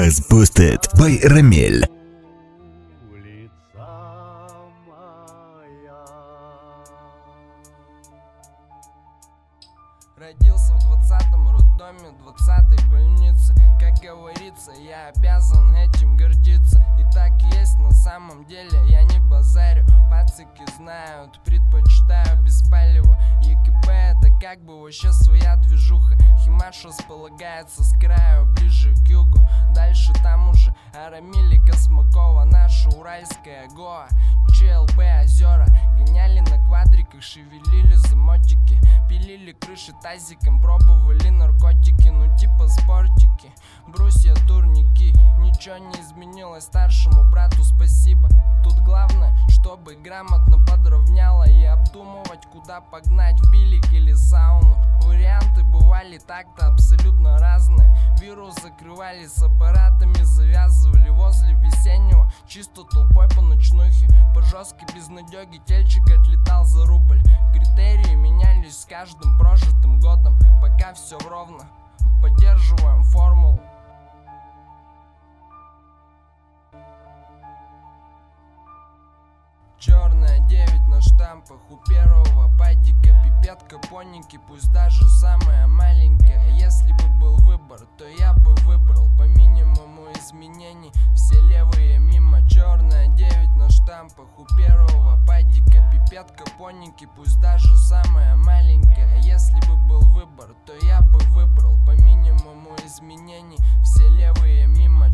Bass Boosted by Рамиль. Родился в 20-м роддоме, 20-й больнице. Как говорится, я обязан этим гордиться. И так есть на самом деле, я не базарю. Пацики знают, предпочитаю без палева. ЕКБ это как бы вообще своя движуха. Химаш располагается с краю, ближе к югу. Дальше там уже Рамиль и Космакова, наша уральская Гоа. ЧЛБ озера, гоняли на квадриках, шевелили замотики. Пилили крыши тазиком, пробовали наркотики, ну типа спортики. Брусья, турники, ничего не изменилось, старшему брату спасибо. Тут главное, чтобы грамотно подровняло и обдумывать, куда погнать, в билик или сауну. Варианты бывали так-то абсолютно разные. Вирус закрывали с аппаратами, завязывали возле весеннего, чисто толпой по ночнухе. По жесткой безнадеге тельчик отлетал за рубль. Критерии менялись с каждым прожитым годом. Пока все ровно, поддерживаем формулу. Черная 9 на штампах у первого падика. Пипетка, поники, пусть даже самая маленькая. Если бы был выбор, то я бы выбрал по минимуму изменений. Все левые мимо. Черная 9 на штампах у первого падика. Пипетка, поники, пусть даже самая маленькая. Если бы был выбор, то я бы выбрал по минимуму изменений. Все левые мимо.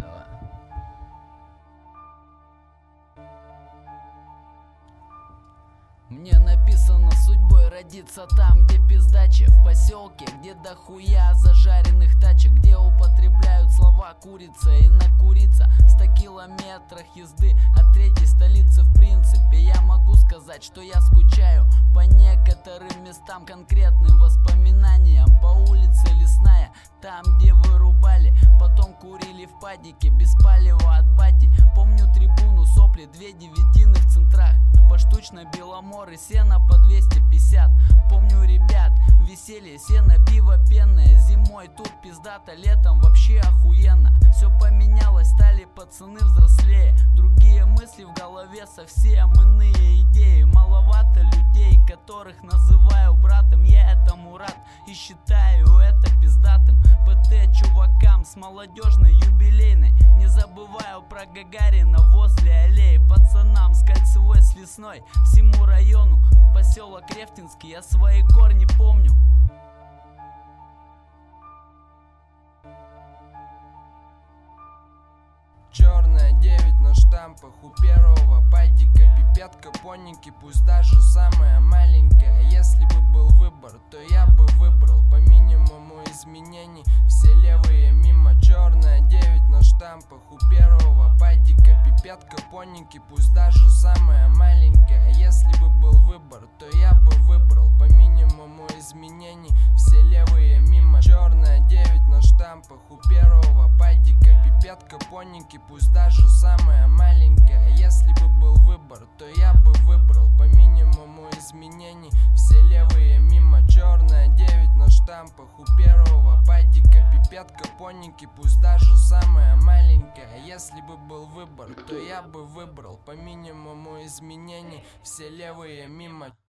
Мне написано судьбой родиться там, где пиздачи. В поселке, где дохуя зажаренных тачек, где употребляют слова курица и накуриться. В 100 километрах езды от третьей столицы. В принципе, я могу сказать, что я скучаю по некоторым местам, конкретным воспоминаниям. По улице Лесная, там, где вырубали, потом курили в падике, без палева от бати. Помню трибуну, сопли, 2 девятины в центрах. Поштучно беломоры, сено по 250. Помню ребят, веселье, сено, пиво пенное. Зимой тут пиздато, летом вообще охуенно. Все поменялось, стали пацаны взрослее. Другие мысли в голове, совсем иные идеи. Маловато людей, которых называю братом. Я этому рад и считаю это пиздатым. ПТ чувакам с молодежной юбилейной. Не забываю про Гагарина возле аллеи. Пацанам с Кольцевой, с Лесной, всему району. Поселок Рефтинский, я свои корни помню. Черная 9 на штампах у первого падика. Пипетка, поники, пусть даже самая маленькая. Если бы был выбор, то я бы выбрал по минимуму изменений. Все левые мимо. Черная 9 на штампах у первого падика. Пипетка, поники, пусть даже самая маленькая. Если бы был выбор, то я бы выбрал по минимуму изменений. Все левые мимо. Черная 9 на штампах у первого падика. Пипетка, поники, пусть даже самая маленькая. Если бы был выбор, то я бы выбрал по минимуму изменений. Все левые мимо. Черная 9 на штампах у первого падика. Пипетка, поники, пусть даже самая маленькая. Если бы был выбор, то я бы выбрал по минимуму изменений. Все левые мимо.